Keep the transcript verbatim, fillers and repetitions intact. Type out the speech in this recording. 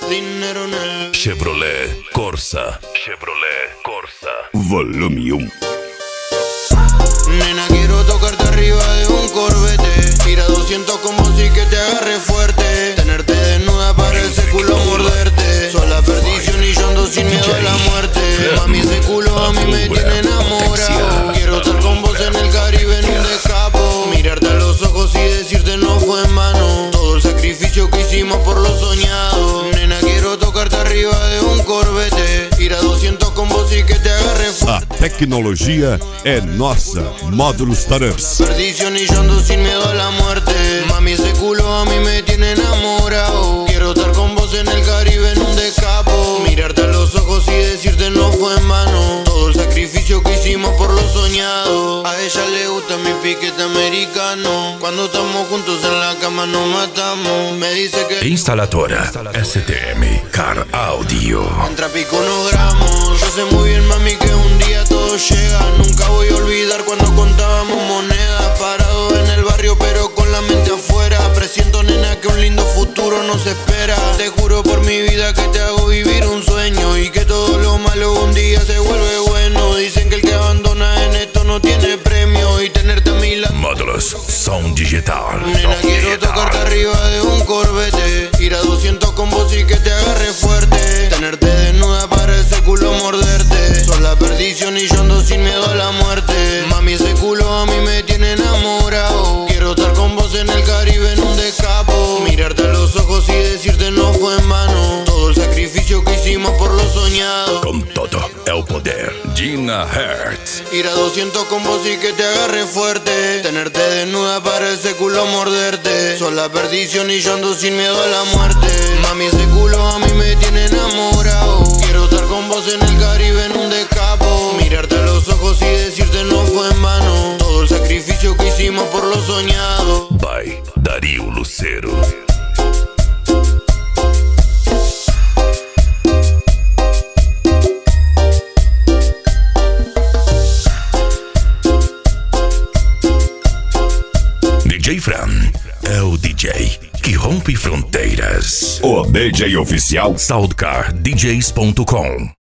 Dinero en el Chevrolet Corsa. Chevrolet Corsa. Volume uno. Nena, quiero tocarte arriba de un Corvette. Ir a doscientos con vos y que te agarre fuerte. Tenerte desnuda para ese culo morderte. Sola perdición y yo ando sin miedo a la muerte. Mami, ese culo a mí me tiene enamorado. Quiero estar con vos en el Caribe en un descapo. Mirarte a los ojos y decirte no fue en vano. Todo el sacrificio que hicimos por lo soñado. Nena, quiero tocarte arriba de un Corvette. Ir a doscientos con vos y que te agarre A fuerte. tecnologia é nossa. Módulos Tareps. Perdición y yo ando sin miedo a la muerte. Mami, ese culo a mí me tiene enamorado. Quiero estar con vos en el Caribe en un descapo. Mirarte a los ojos y decirte no fue en vano. Todo el sacrificio que hicimos por lo soñado. A ella le gusta mi piquete americano. Cuando estamos juntos en la cama nos matamos. Me dice que Instaladora S T M Car Audio. entra pico unos gramos. Yo sé muy bien, mami, que un día todo llega. Nunca voy a olvidar cuando contábamos monedas. Parado en el barrio pero con la mente afuera. Presiento, nena, que un lindo futuro nos espera. Te juro por mi vida que te hago vivir un sueño. Y que todo lo malo un día se vuelve bueno. Dicen que el que abandona en esto no tiene premio. Y tenerte a mi lado. Módulos Som Digital. Nena, quiero tocarte arriba de un Corvette. Ir a doscientos con vos y que te agarre fuerte. Tenerte desnuda para ese culo morderte. Sos la perdición y yo ando sin miedo a la muerte. Mami, ese culo a mí me tiene enamorado. Quiero estar con vos en el Caribe en un descapo. Mirarte a los ojos y decirte no fue en vano. Todo el sacrificio que hicimos por lo soñado. Com todo é o poder. Gina Hertz. Ir a doscientos con vos y que te agarre fuerte. Tenerte desnuda para ese culo morderte. Sos la perdición y yo ando sin miedo a la muerte. Mami, ese culo a mí me tiene enamorado. Quiero estar con vos en el Caribe en un descapo. Mirarte a los ojos y decirte no fue en vano. Todo el sacrificio que hicimos por lo soñado. By Dario Lucero. D J Fran é o D J que rompe fronteiras. O D J oficial Soundcar D Js ponto com